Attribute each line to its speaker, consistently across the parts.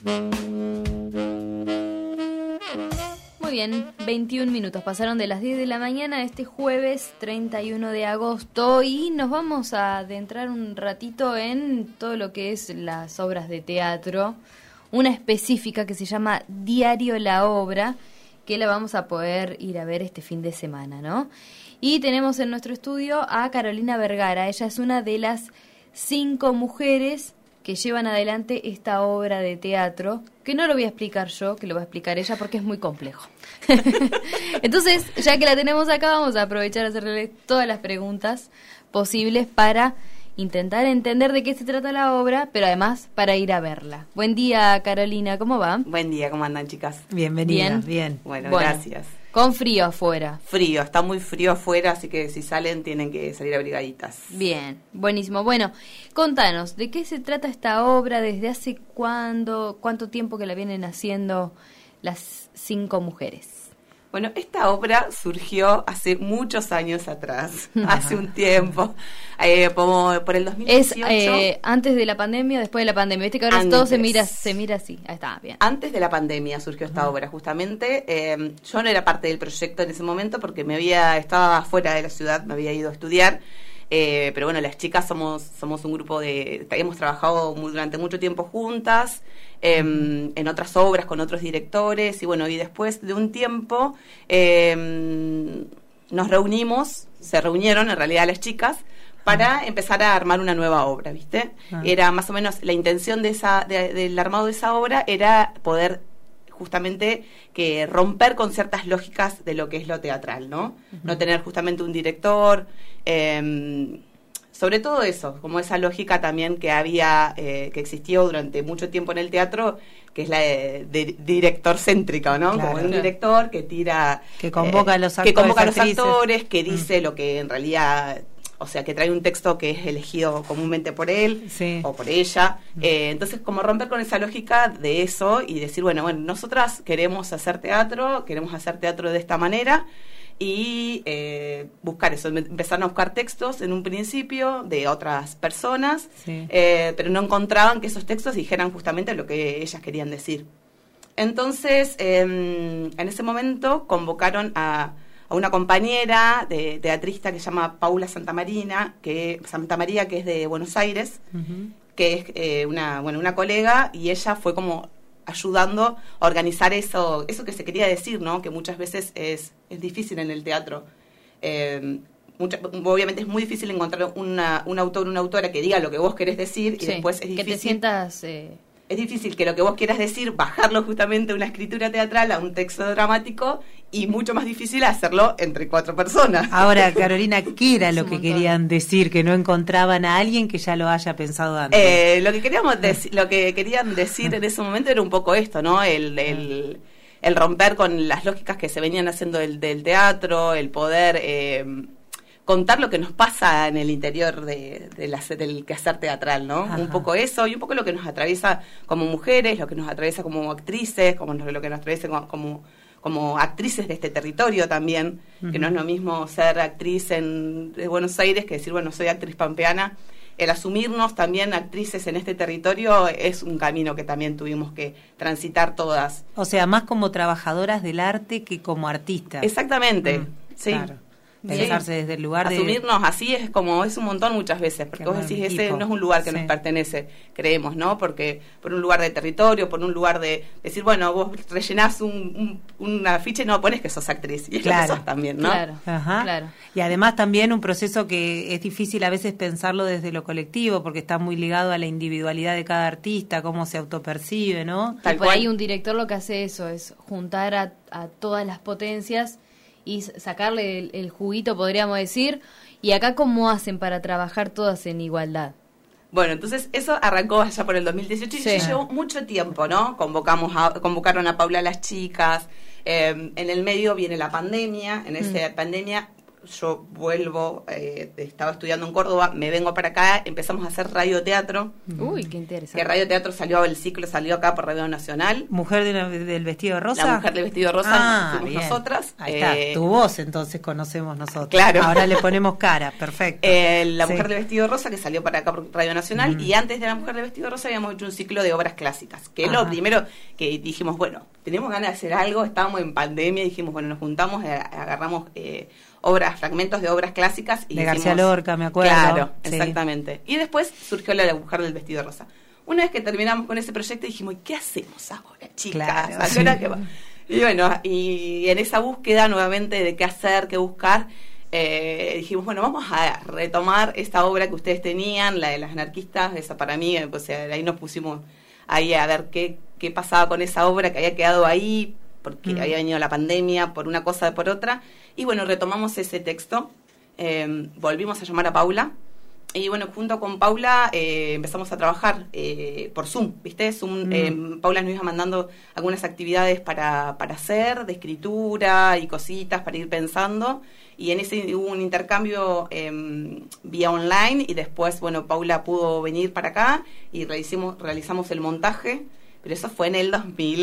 Speaker 1: Muy bien, 21 minutos pasaron de las 10 de la mañana este jueves 31 de agosto y nos vamos a adentrar un ratito en todo lo que es las obras de teatro, una específica que se llama Diario La Obra, que la vamos a poder ir a ver este fin de semana, ¿no? Y tenemos en nuestro estudio a Carolina Vergara. Ella es una de las 5 mujeres que llevan adelante esta obra de teatro, que no lo voy a explicar yo, que lo va a explicar ella porque es muy complejo. Entonces, ya que la tenemos acá, vamos a aprovechar a hacerle todas las preguntas posibles para intentar entender de qué se trata la obra, pero además para ir a verla. Buen día, Carolina, ¿cómo va?
Speaker 2: Buen día, ¿cómo andan, chicas?
Speaker 3: Bienvenidas, bien.
Speaker 2: Bueno, gracias.
Speaker 1: Con frío afuera.
Speaker 2: Frío, está muy frío afuera, así que si salen tienen que salir abrigaditas.
Speaker 1: Bien, buenísimo. Bueno, contanos, ¿de qué se trata esta obra? ¿Desde hace cuánto tiempo que la vienen haciendo las 5 mujeres?
Speaker 2: Bueno, esta obra surgió hace muchos años atrás, hace un tiempo, como por el 2018.
Speaker 1: ¿Es antes de la pandemia o después de la pandemia? Viste que ahora todo se mira así. Ahí está, bien.
Speaker 2: Antes de la pandemia surgió esta obra, justamente. Yo no era parte del proyecto en ese momento porque estaba fuera de la ciudad, me había ido a estudiar. Pero bueno, las chicas somos un grupo hemos trabajado durante mucho tiempo juntas, en otras obras con otros directores, y bueno, y después de un tiempo se reunieron en realidad las chicas para empezar a armar una nueva obra, ¿viste? Era más o menos la intención del armado de esa obra era poder justamente que romper con ciertas lógicas de lo que es lo teatral, ¿no? No tener justamente un director, sobre todo eso, como esa lógica también que que existió durante mucho tiempo en el teatro, que es la de director céntrica, ¿no?
Speaker 3: Claro,
Speaker 2: como un director que tira...
Speaker 3: Que convoca a los actores,
Speaker 2: que dice lo que en realidad... O sea, que trae un texto que es elegido comúnmente por él o por ella. Entonces, como romper con esa lógica de eso y decir, bueno, nosotras queremos hacer teatro de esta manera y buscar eso. Empezaron a buscar textos en un principio de otras personas, pero no encontraban que esos textos dijeran justamente lo que ellas querían decir. Entonces, en ese momento convocaron a una compañera de teatrista que se llama Paula Santamaría, que es de Buenos Aires, que es una colega, y ella fue como ayudando a organizar eso que se quería decir, ¿no? Que muchas veces es difícil en el teatro. Obviamente es muy difícil encontrar un autor, una autora que diga lo que vos querés decir, y después es difícil
Speaker 1: que te sientas...
Speaker 2: Es difícil que lo que vos quieras decir, bajarlo justamente a una escritura teatral, a un texto dramático, y mucho más difícil hacerlo entre 4 personas.
Speaker 3: Ahora, Carolina, ¿qué era lo que querían decir? Que no encontraban a alguien que ya lo haya pensado antes.
Speaker 2: Lo que querían decir en ese momento era un poco esto, ¿no? El romper con las lógicas que se venían haciendo del teatro, el poder... contar lo que nos pasa en el interior del quehacer teatral, ¿no? Un poco eso, y un poco lo que nos atraviesa como mujeres, lo que nos atraviesa como actrices, lo que nos atraviesa como actrices de este territorio también, que no es lo mismo ser actriz de Buenos Aires que decir, bueno, soy actriz pampeana. El asumirnos también actrices en este territorio es un camino que también tuvimos que transitar todas.
Speaker 3: O sea, más como trabajadoras del arte que como artistas.
Speaker 2: Exactamente, sí.
Speaker 3: Claro. Pensarse desde el lugar
Speaker 2: asumirnos así es un montón muchas veces, porque vos decís, ese no es un lugar que nos pertenece, creemos, ¿no? Porque por un lugar de territorio, por un lugar de decir, bueno, vos rellenás un afiche y no pones que sos actriz, y es lo que sos también, ¿no?
Speaker 1: Claro.
Speaker 3: Y además también un proceso que es difícil a veces pensarlo desde lo colectivo, porque está muy ligado a la individualidad de cada artista, cómo se autopercibe, ¿no?
Speaker 1: Y por ahí un director lo que hace eso, es juntar a todas las potencias y sacarle el juguito, podríamos decir. Y acá, ¿cómo hacen para trabajar todas en igualdad?
Speaker 2: Bueno, entonces eso arrancó allá por el 2018 y llevó mucho tiempo, ¿no? Convocaron a Paula a las chicas. En el medio viene la pandemia. En esa pandemia yo vuelvo, estaba estudiando en Córdoba, me vengo para acá, empezamos a hacer radioteatro.
Speaker 1: Uy, qué interesante.
Speaker 2: Que radioteatro el ciclo salió acá por Radio Nacional.
Speaker 3: ¿Mujer del vestido rosa?
Speaker 2: La mujer del vestido rosa fuimos
Speaker 3: bien.
Speaker 2: nosotras.
Speaker 3: Ahí está, tu voz entonces conocemos nosotros.
Speaker 2: Claro.
Speaker 3: Ahora le ponemos cara, perfecto.
Speaker 2: La mujer del vestido rosa que salió para acá por Radio Nacional, y antes de la mujer del vestido rosa habíamos hecho un ciclo de obras clásicas, que es lo primero que dijimos, bueno, tenemos ganas de hacer algo, estábamos en pandemia, dijimos, bueno, nos juntamos, agarramos fragmentos de obras clásicas y
Speaker 3: de García Lorca, me acuerdo.
Speaker 2: Claro, sí. Exactamente. Y después surgió la mujer del vestido rosa. Una vez que terminamos con ese proyecto dijimos, ¿qué hacemos ahora, chicas?
Speaker 3: Claro,
Speaker 2: sí. Y bueno, y en esa búsqueda nuevamente de qué hacer, qué buscar, dijimos, bueno, vamos a retomar esta obra que ustedes tenían, la de las anarquistas, esa para mí, o sea, ahí nos pusimos ahí a ver qué pasaba con esa obra que había quedado ahí, porque había venido la pandemia, por una cosa o por otra, y bueno, retomamos ese texto, volvimos a llamar a Paula, y bueno, junto con Paula empezamos a trabajar por Zoom, ¿viste? Zoom, Paula nos iba mandando algunas actividades para hacer, de escritura y cositas para ir pensando, y en ese hubo un intercambio vía online, y después, bueno, Paula pudo venir para acá y realizamos el montaje, pero eso fue en el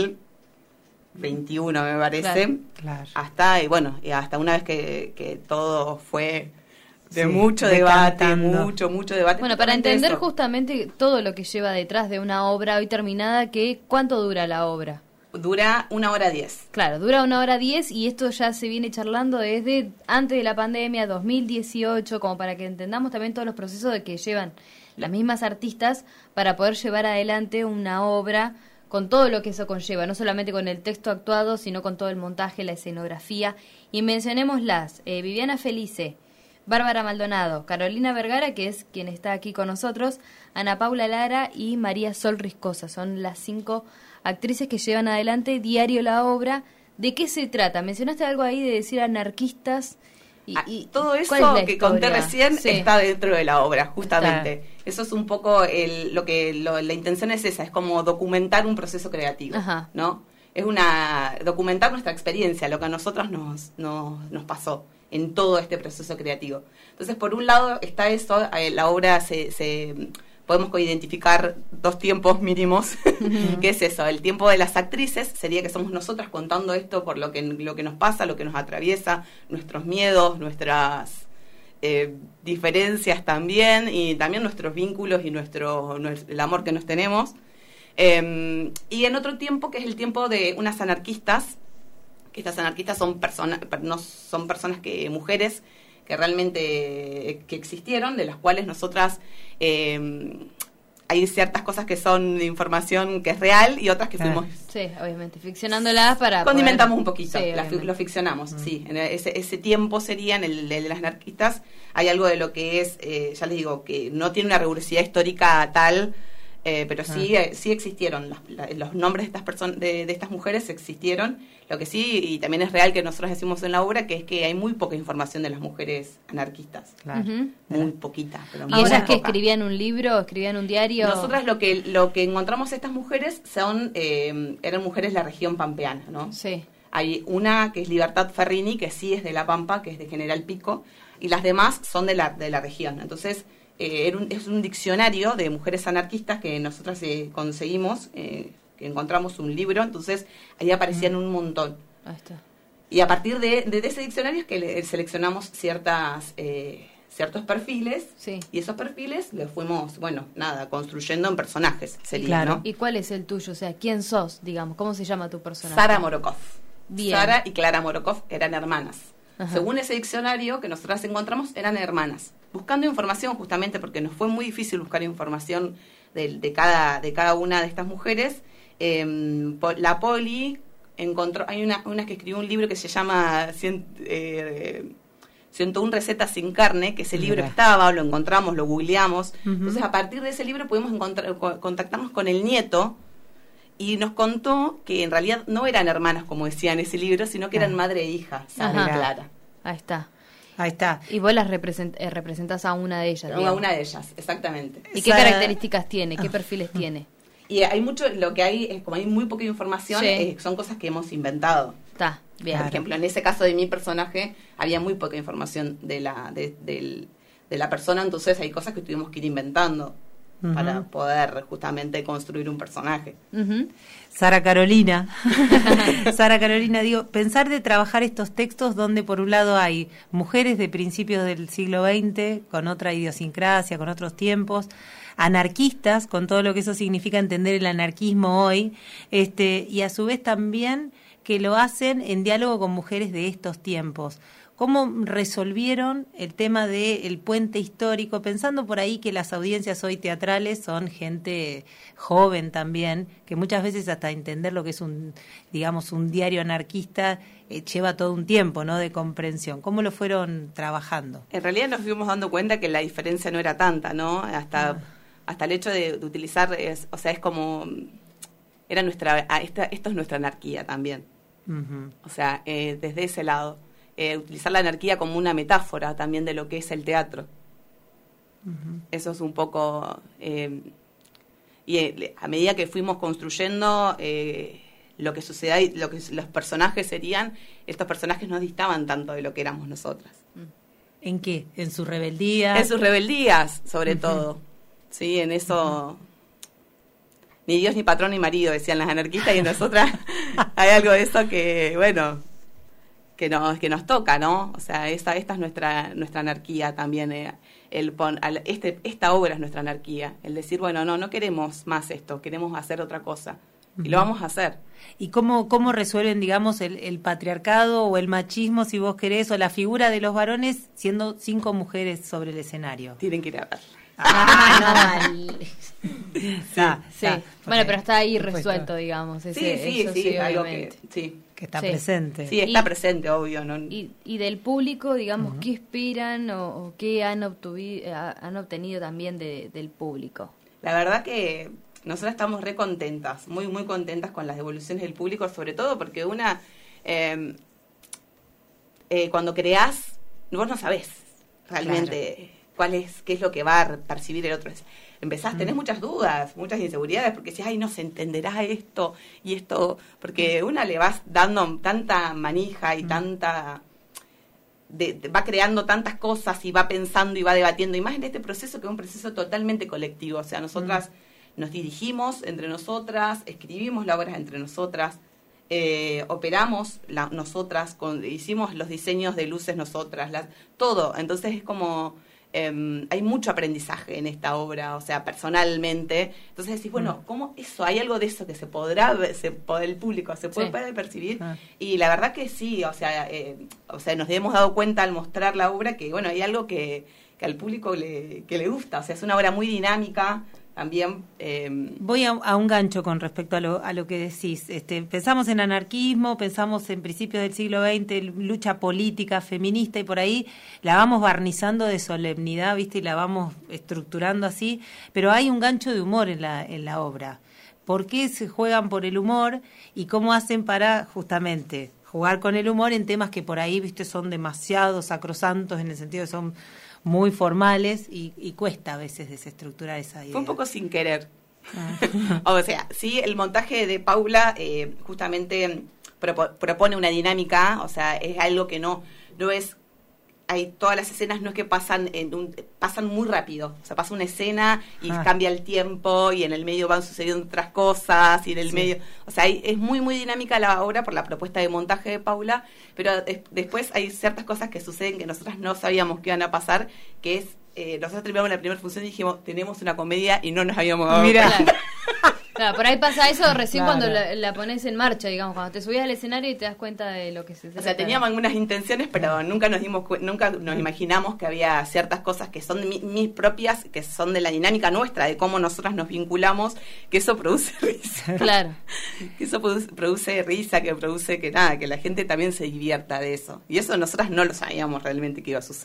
Speaker 2: 2021, me parece.
Speaker 3: Claro.
Speaker 2: Hasta una vez que todo fue de mucho debate, mucho debate.
Speaker 1: Bueno, para entender justamente todo lo que lleva detrás de una obra hoy terminada, ¿cuánto dura la obra?
Speaker 2: Dura 1:10.
Speaker 1: Claro, dura 1:10, y esto ya se viene charlando desde antes de la pandemia, 2018, como para que entendamos también todos los procesos de que llevan las mismas artistas para poder llevar adelante una obra con todo lo que eso conlleva, no solamente con el texto actuado, sino con todo el montaje, la escenografía. Y mencionémoslas: Viviana Felice, Bárbara Maldonado, Carolina Vergara, que es quien está aquí con nosotros, Ana Paula Lara y María Sol Riscosa. Son las 5 actrices que llevan adelante diario la obra. ¿De qué se trata? Mencionaste algo ahí de decir anarquistas.
Speaker 2: Y todo eso que conté recién está dentro de la obra, justamente. Claro. Eso es un poco la intención es esa, es como documentar un proceso creativo, ¿no? Es documentar nuestra experiencia, lo que a nosotros nos pasó en todo este proceso creativo. Entonces, por un lado está eso, la obra podemos identificar 2 tiempos mínimos, que es eso, el tiempo de las actrices, sería que somos nosotras contando esto por lo que nos pasa, lo que nos atraviesa, nuestros miedos, nuestras diferencias también, y también nuestros vínculos y el amor que nos tenemos. Y en otro tiempo, que es el tiempo de unas anarquistas, que estas anarquistas son personas mujeres que realmente que existieron, de las cuales nosotras hay ciertas cosas que son de información que es real y otras que fuimos...
Speaker 1: Sí, obviamente, ficcionándolas para...
Speaker 2: Condimentamos un poquito, lo ficcionamos, sí. En ese tiempo sería, en el de las anarquistas, hay algo de lo que es, ya les digo, que no tiene una rigurosidad histórica tal... pero sí existieron los nombres de estas personas, de estas mujeres existieron. Lo que sí, y también es real que nosotros decimos en la obra, que es que hay muy poca información de las mujeres anarquistas. Claro. Muy poquita. Pero
Speaker 1: ¿Y ellas que escribían un libro, escribían un diario?
Speaker 2: Nosotras lo que encontramos estas mujeres eran mujeres de la región pampeana, ¿no?
Speaker 1: Sí.
Speaker 2: Hay una que es Libertad Ferrini, que sí es de La Pampa, que es de General Pico, y las demás son de la región. Entonces, es un diccionario de mujeres anarquistas que nosotras conseguimos, que encontramos un libro, entonces ahí aparecían un montón.
Speaker 1: Ahí está.
Speaker 2: Y a partir de ese diccionario es que seleccionamos ciertos perfiles,
Speaker 1: sí.
Speaker 2: Y esos perfiles los fuimos, construyendo en personajes, sería,
Speaker 1: claro.
Speaker 2: ¿no?
Speaker 1: ¿Y cuál es el tuyo? O sea, ¿quién sos, digamos? ¿Cómo se llama tu personaje?
Speaker 2: Sara Morokov.
Speaker 1: Bien.
Speaker 2: Sara y Clara Morokov eran hermanas.
Speaker 1: Ajá.
Speaker 2: Según ese diccionario que nosotras encontramos, eran hermanas. Buscando información, justamente porque nos fue muy difícil buscar información de cada una de estas mujeres, la Poli encontró, hay una que escribió un libro que se llama 101 recetas sin carne, que ese libro estaba, lo encontramos, lo googleamos. Entonces, a partir de ese libro pudimos contactarnos con el nieto, y nos contó que en realidad no eran hermanas, como decía en ese libro, sino que eran madre e hija, Sara y Clara.
Speaker 1: Ahí está.
Speaker 3: Ahí está.
Speaker 1: Y vos las representás a una de ellas.
Speaker 2: A una de ellas, exactamente.
Speaker 1: ¿Y qué características tiene? ¿Qué perfiles tiene?
Speaker 2: Y hay mucho, lo que hay, es como hay muy poca información, son cosas que hemos inventado.
Speaker 1: Está, bien.
Speaker 2: Por ejemplo, en ese caso de mi personaje, había muy poca información de la persona, entonces hay cosas que tuvimos que ir inventando para poder justamente construir un personaje.
Speaker 3: Sara Carolina, digo, pensar de trabajar estos textos donde por un lado hay mujeres de principios del siglo XX, con otra idiosincrasia, con otros tiempos, anarquistas, con todo lo que eso significa entender el anarquismo hoy, y a su vez también que lo hacen en diálogo con mujeres de estos tiempos. ¿Cómo resolvieron el tema del puente histórico? Pensando por ahí que las audiencias hoy teatrales son gente joven también, que muchas veces hasta entender lo que es un diario anarquista lleva todo un tiempo, ¿no?, de comprensión. ¿Cómo lo fueron trabajando?
Speaker 2: En realidad nos fuimos dando cuenta que la diferencia no era tanta, ¿no? Hasta el hecho de utilizar, es como, era esto es nuestra anarquía también. O sea, desde ese lado. Utilizar la anarquía como una metáfora también de lo que es el teatro. Eso es un poco... y a medida que fuimos construyendo lo que sucedía y lo que los personajes serían, estos personajes no distaban tanto de lo que éramos nosotras.
Speaker 3: ¿En qué? ¿En su rebeldía?
Speaker 2: En sus rebeldías, sobre todo. Sí, en eso... Ni Dios, ni patrón, ni marido, decían las anarquistas, y en nosotras hay algo de eso que, bueno... que nos toca, ¿no? O sea, esta es nuestra anarquía también. Esta obra es nuestra anarquía. El decir, bueno, no queremos más esto, queremos hacer otra cosa. Y lo vamos a hacer.
Speaker 3: ¿Y cómo resuelven, digamos, el patriarcado o el machismo, si vos querés, o la figura de los varones siendo 5 mujeres sobre el escenario?
Speaker 2: Tienen que ir a ver.
Speaker 1: Sí. Bueno, pero está ahí resuelto, digamos.
Speaker 2: Sí, algo que
Speaker 3: está presente.
Speaker 2: Sí, está presente, obvio. ¿No?
Speaker 1: Y del público, digamos, ¿qué esperan o qué han obtenido también del público?
Speaker 2: La verdad que nosotras estamos re contentas, muy, muy contentas con las devoluciones del público, sobre todo porque cuando creás, vos no sabés realmente qué es lo que va a percibir el otro. Tenés muchas dudas, muchas inseguridades, porque si no se entenderá esto y esto, porque una le vas dando tanta manija y tanta... va creando tantas cosas y va pensando y va debatiendo, y más en este proceso que es un proceso totalmente colectivo. O sea, nosotras nos dirigimos entre nosotras, escribimos la obra entre nosotras, operamos nosotras, hicimos los diseños de luces nosotras, todo. Entonces es como... hay mucho aprendizaje en esta obra, o sea, personalmente. Entonces decís, bueno, ¿cómo eso? ¿Hay algo de eso que el público se puede percibir? Y la verdad que sí, o sea, nos hemos dado cuenta al mostrar la obra que, bueno, hay algo que al público que le gusta. O sea, es una obra muy dinámica también.
Speaker 3: Voy a un gancho con respecto a lo que decís. Pensamos en anarquismo, pensamos en principios del siglo XX, lucha política, feminista, y por ahí la vamos barnizando de solemnidad, ¿viste? Y la vamos estructurando así, pero hay un gancho de humor en la obra. ¿Por qué se juegan por el humor y cómo hacen para justamente jugar con el humor en temas que por ahí, ¿viste?, son demasiado sacrosantos, en el sentido de que son muy formales y cuesta a veces desestructurar esa idea?
Speaker 2: Fue un poco sin querer. O sea, sí, el montaje de Paula justamente propone una dinámica, o sea, es algo que no es... todas las escenas no es que pasan muy rápido, o sea, pasa una escena y cambia el tiempo y en el medio van sucediendo otras cosas y en el medio, o sea, es muy muy dinámica la obra por la propuesta de montaje de Paula, pero después hay ciertas cosas que suceden que nosotras no sabíamos que iban a pasar, que es, nosotros terminamos la primera función y dijimos, tenemos una comedia, y no nos habíamos dado cuenta.
Speaker 1: Claro, por ahí pasa eso recién cuando la pones en marcha, digamos, cuando te subís al escenario y te das cuenta de lo que se trata.
Speaker 2: O sea, teníamos algunas intenciones, pero nunca nos imaginamos que había ciertas cosas que son mis propias, que son de la dinámica nuestra, de cómo nosotras nos vinculamos, que eso produce risa.
Speaker 1: Claro.
Speaker 2: Que eso produce risa, que produce que la gente también se divierta de eso. Y eso nosotras no lo sabíamos realmente que iba a suceder.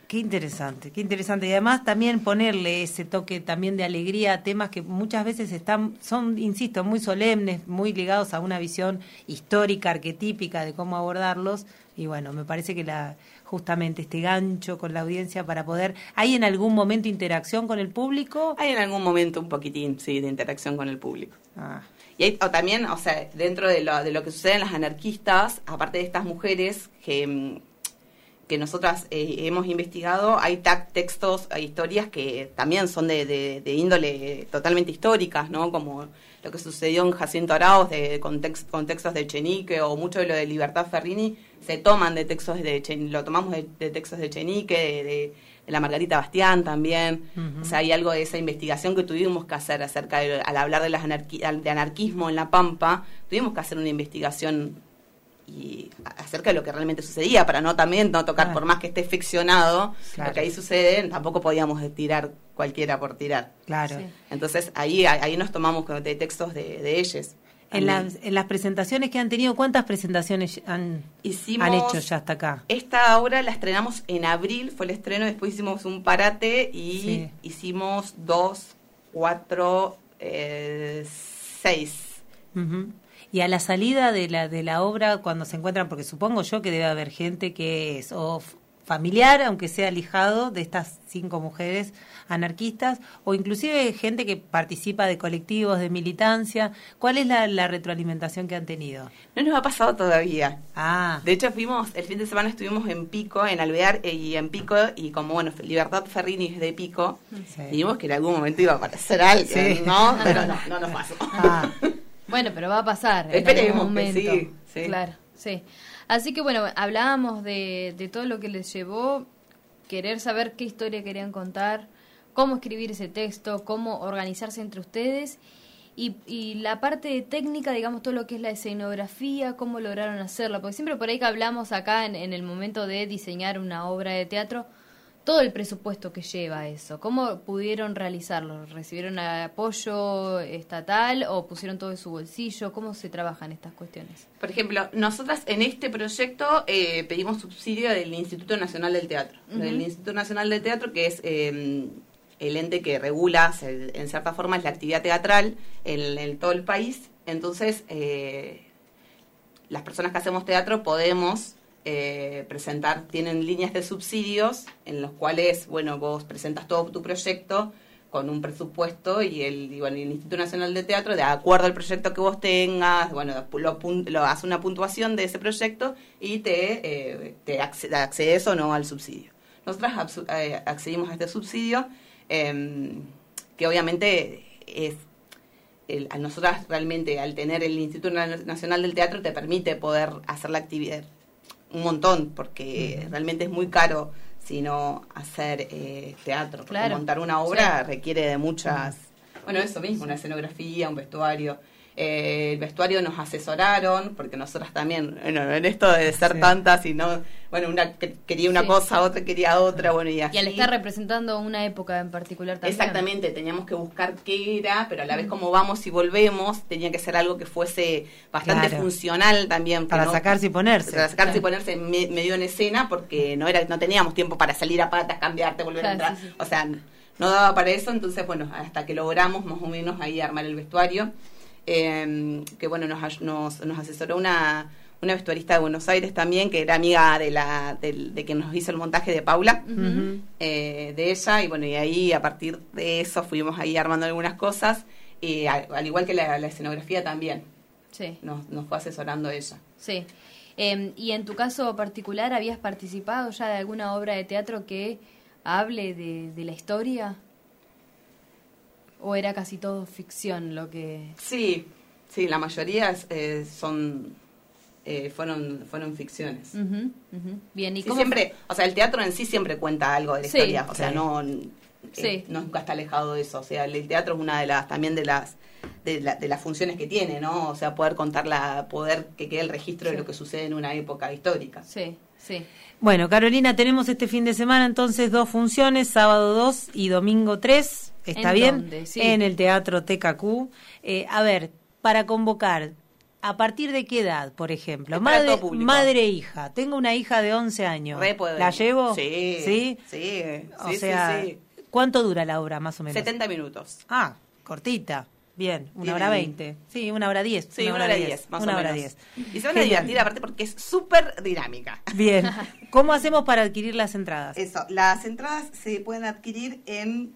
Speaker 3: Qué interesante, qué interesante. Y además también ponerle ese toque también de alegría a temas que muchas veces son, insisto, muy solemnes, muy ligados a una visión histórica, arquetípica de cómo abordarlos. Y bueno, me parece que justamente este gancho con la audiencia para poder... ¿Hay en algún momento interacción con el público?
Speaker 2: Hay en algún momento un poquitín, sí, de interacción con el público.
Speaker 3: Ah.
Speaker 2: Y hay, o también, o sea, dentro de lo que sucede en las anarquistas, aparte de estas mujeres que nosotras hemos investigado, hay textos, hay historias que también son de índole totalmente históricas, ¿no? Como lo que sucedió en Jacinto Arauz con textos de Echenique, o mucho de lo de Libertad Ferrini se toman de textos lo tomamos de textos de Echenique, de la Margarita Bastián también. Uh-huh. O sea, hay algo de esa investigación que tuvimos que hacer acerca al hablar de de anarquismo en La Pampa, tuvimos que hacer una investigación y acerca de lo que realmente sucedía, para no tocar, por más que esté ficcionado, lo que ahí sucede, tampoco podíamos tirar cualquiera por tirar.
Speaker 3: Claro.
Speaker 2: Sí. Entonces ahí nos tomamos de textos de ellas.
Speaker 3: En las presentaciones que han tenido, ¿cuántas presentaciones han hecho ya hasta acá?
Speaker 2: Esta obra la estrenamos en abril, fue el estreno, después hicimos un parate y hicimos 2, 4, 6.
Speaker 3: Uh-huh. Y a la salida de la obra, cuando se encuentran, porque supongo yo que debe haber gente que es o familiar, aunque sea alejado de estas 5 mujeres anarquistas, o inclusive gente que participa de colectivos, de militancia. ¿Cuál es la retroalimentación que han tenido?
Speaker 2: No nos ha pasado todavía.
Speaker 3: Ah.
Speaker 2: De hecho, el fin de semana estuvimos en Pico, en Alvear y en Pico, y como, bueno, Libertad Ferrini es de Pico, dijimos que en algún momento iba a aparecer alguien, ¿no? Pero no nos pasó.
Speaker 1: Ah. Bueno, pero va a pasar.
Speaker 2: Esperemos que sí.
Speaker 1: Claro, sí. Así que bueno, hablábamos de todo lo que les llevó, querer saber qué historia querían contar, cómo escribir ese texto, cómo organizarse entre ustedes y la parte técnica, digamos, todo lo que es la escenografía, cómo lograron hacerla. Porque siempre por ahí que hablamos acá en el momento de diseñar una obra de teatro, todo el presupuesto que lleva eso. ¿Cómo pudieron realizarlo? ¿Recibieron apoyo estatal o pusieron todo de su bolsillo? ¿Cómo se trabajan estas cuestiones?
Speaker 2: Por ejemplo, nosotras en este proyecto pedimos subsidio del Instituto Nacional del Teatro. Uh-huh. Del Instituto Nacional del Teatro, que es el ente que regula, en cierta forma, la actividad teatral en todo el país. Entonces, las personas que hacemos teatro podemos... tienen líneas de subsidios en los cuales, bueno, vos presentas todo tu proyecto con un presupuesto y el Instituto Nacional de Teatro, de acuerdo al proyecto que vos tengas, bueno, lo hace una puntuación de ese proyecto y te accedes o no al subsidio. Nosotras accedimos a este subsidio, que obviamente es... a nosotras realmente, al tener el Instituto Nacional del Teatro, te permite poder hacer la actividad un montón, porque realmente es muy caro sino hacer teatro, porque montar una obra requiere de muchas, bueno, eso mismo, una escenografía, un vestuario. El vestuario nos asesoraron, porque nosotras también, bueno, en esto de ser tantas y no, bueno, una quería una cosa, otra quería otra, bueno, y así.
Speaker 1: Y al estar representando una época en particular también.
Speaker 2: Exactamente, teníamos que buscar qué era, pero a la vez como vamos y volvemos, tenía que ser algo que fuese bastante funcional también.
Speaker 3: Para sacarse y ponerse.
Speaker 2: Para sacarse y ponerse medio en escena, porque no teníamos tiempo para salir a patas, cambiarte, volver a entrar. O sea, no daba para eso, entonces, bueno, hasta que logramos más o menos ahí armar el vestuario. Que bueno, nos asesoró una vestuarista de Buenos Aires también, que era amiga de quien nos hizo el montaje, de Paula, de ella, y bueno, y ahí a partir de eso fuimos ahí armando algunas cosas, al igual que la escenografía también.
Speaker 1: Sí.
Speaker 2: Nos fue asesorando ella.
Speaker 1: Sí. Y en tu caso particular, ¿habías participado ya de alguna obra de teatro que hable de la historia? ¿O era casi todo ficción lo que...?
Speaker 2: Sí, la mayoría fueron ficciones.
Speaker 1: Bien, ¿y
Speaker 2: sí,
Speaker 1: cómo
Speaker 2: siempre, o sea, el teatro en sí siempre cuenta algo de la historia, o sea, no nunca está alejado de eso, o sea, el teatro es una de las funciones que tiene, ¿no? O sea, poder poder que quede el registro de lo que sucede en una época histórica.
Speaker 1: Sí.
Speaker 3: Bueno, Carolina, tenemos este fin de semana entonces 2 funciones, sábado 2 y domingo 3. ¿Está bien?
Speaker 1: ¿Dónde? Sí.
Speaker 3: En el Teatro TKQ. A ver, para convocar, ¿A partir de qué edad, por ejemplo?
Speaker 2: Es para todo público.
Speaker 3: Madre e hija. Tengo una hija de 11 años. ¿La llevo?
Speaker 2: Sí.
Speaker 3: O sea, ¿cuánto dura la obra, más o menos?
Speaker 2: 70 minutos.
Speaker 3: Ah, cortita. Bien, 1:20. Sí, 1:10.
Speaker 2: Sí, 1:10, más o menos.
Speaker 3: 1:10.
Speaker 2: Y se van a divertir, aparte, porque es súper dinámica.
Speaker 3: Bien. ¿Cómo hacemos para adquirir las entradas?
Speaker 2: Eso, las entradas se pueden adquirir en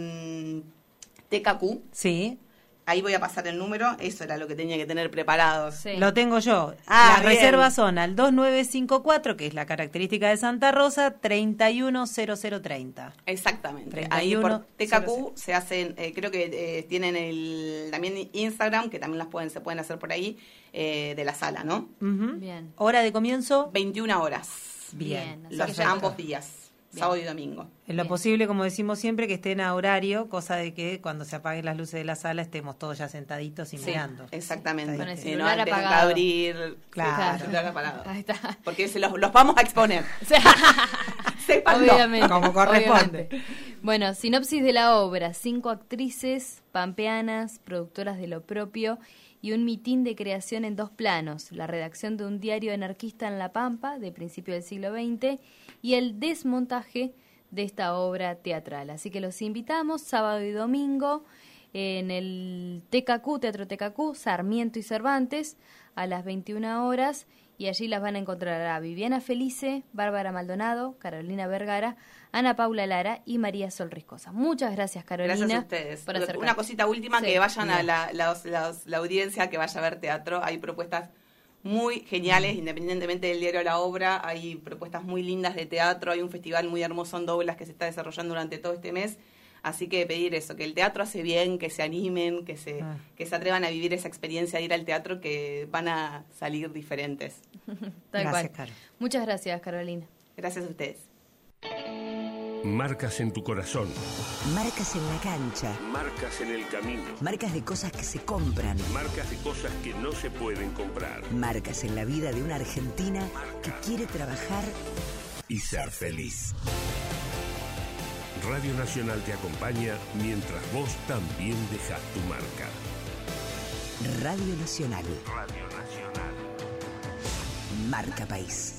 Speaker 2: TKQ.
Speaker 3: Sí.
Speaker 2: Ahí voy a pasar el número, eso era lo que tenía que tener preparado.
Speaker 1: Sí.
Speaker 3: Lo tengo yo.
Speaker 2: Las
Speaker 3: reservas son al 2954, que es la característica de Santa Rosa, 310030.
Speaker 2: Exactamente.
Speaker 3: 3100.
Speaker 2: Ahí por TKQ se hacen, creo que tienen también Instagram, que también se pueden hacer por ahí, de la sala, ¿no?
Speaker 1: Bien.
Speaker 3: ¿Hora de comienzo?
Speaker 2: 21 horas.
Speaker 3: Bien.
Speaker 2: Ambos días.
Speaker 1: Bien.
Speaker 2: Sábado y domingo.
Speaker 3: En lo posible, como decimos siempre, que estén a horario, cosa de que cuando se apaguen las luces de la sala estemos todos ya sentaditos y mirando.
Speaker 2: Exactamente.
Speaker 1: Con el
Speaker 2: Si
Speaker 1: celular
Speaker 2: no, tengan que
Speaker 1: apagado.
Speaker 2: abrir.
Speaker 3: Claro.
Speaker 2: Con el celular apagado.
Speaker 1: Ahí está.
Speaker 2: Porque los vamos a exponer. Sépanlo.
Speaker 1: Obviamente.
Speaker 3: Como corresponde.
Speaker 1: Obviamente. Bueno, sinopsis de la obra. 5 actrices pampeanas, productoras de lo propio y un mitin de creación en 2 planos. La redacción de un diario anarquista en La Pampa, de principio del siglo XX, y el desmontaje de esta obra teatral. Así que los invitamos sábado y domingo en el TKQ, Teatro TKQ, Sarmiento y Cervantes, a las 21 horas, y allí las van a encontrar a Viviana Felice, Bárbara Maldonado, Carolina Vergara, Ana Paula Lara y María Sol Riscosa. Muchas gracias, Carolina.
Speaker 2: Gracias a ustedes.
Speaker 1: Por acercarte.
Speaker 2: Una cosita última,
Speaker 1: Sí.
Speaker 2: que vayan a la audiencia que vaya a ver teatro. Hay propuestas muy geniales, independientemente del diario La Obra. Hay propuestas muy lindas de teatro. Hay un festival muy hermoso en Doblas que se está desarrollando durante todo este mes. Así que pedir eso, que el teatro hace bien, que se animen, que se atrevan a vivir esa experiencia de ir al teatro, que van a salir diferentes.
Speaker 1: Tal
Speaker 3: Gracias,
Speaker 1: cual.
Speaker 3: Caro.
Speaker 1: Muchas gracias, Carolina.
Speaker 2: Gracias a ustedes.
Speaker 4: Marcas en tu corazón.
Speaker 5: Marcas en la cancha.
Speaker 4: Marcas en el camino.
Speaker 5: Marcas de cosas que se compran.
Speaker 4: Marcas de cosas que no se pueden comprar.
Speaker 5: Marcas en la vida de una argentina que quiere trabajar
Speaker 4: Y ser feliz. Radio Nacional te acompaña mientras vos también dejás tu marca.
Speaker 5: Radio Nacional.
Speaker 4: Radio Nacional.
Speaker 5: Marca País.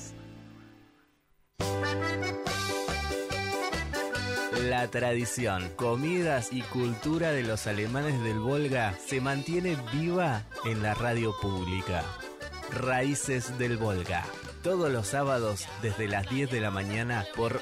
Speaker 6: La tradición, comidas y cultura de los alemanes del Volga se mantiene viva en la radio pública. Raíces del Volga. Todos los sábados desde las 10 de la mañana por